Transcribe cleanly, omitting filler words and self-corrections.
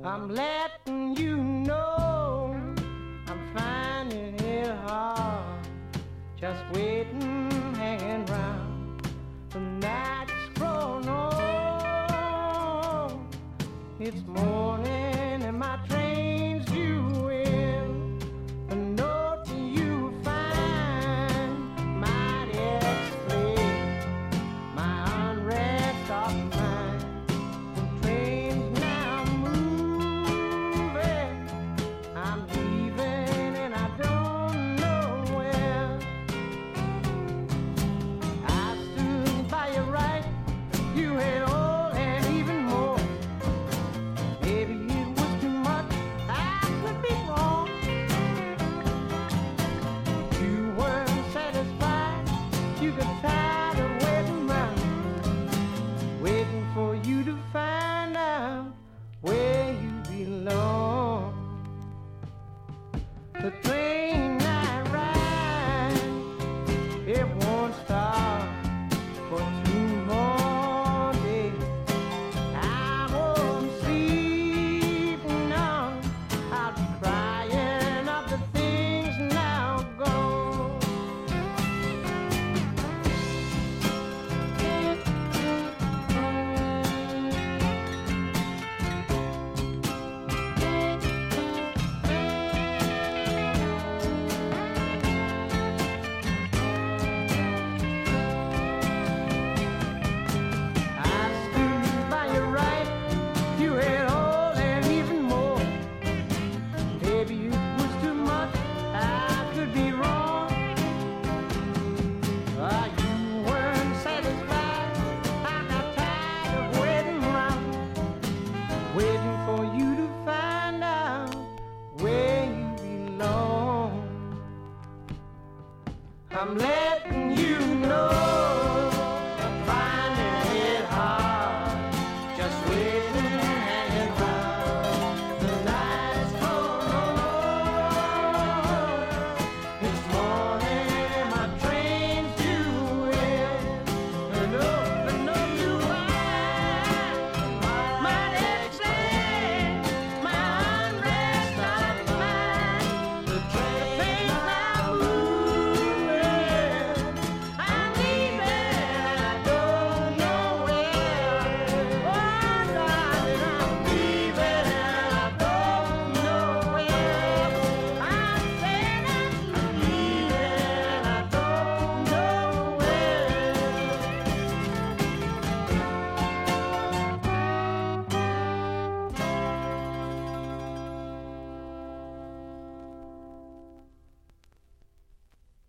I'm letting you know I'm finding it hard, just waiting, hanging round. The night's grown on, it's morning and my train's due in. The note you find might explain my unrest of mind. The train's now moving, I'm leaving and I don't know where. I stood by your right, you had all and even more. Maybe it was too much, I could be wrong. You weren't satisfied, you got tired of waiting around, waiting for you to find out where you belong. The train I ride, it won't stop for 2 more days. I won't sleep none, I'll be crying of the things now gone. I stood by your right, you had all and even more. Maybe it was too much, I could be wrong. You weren't satisfied, I got tired of waiting around, waiting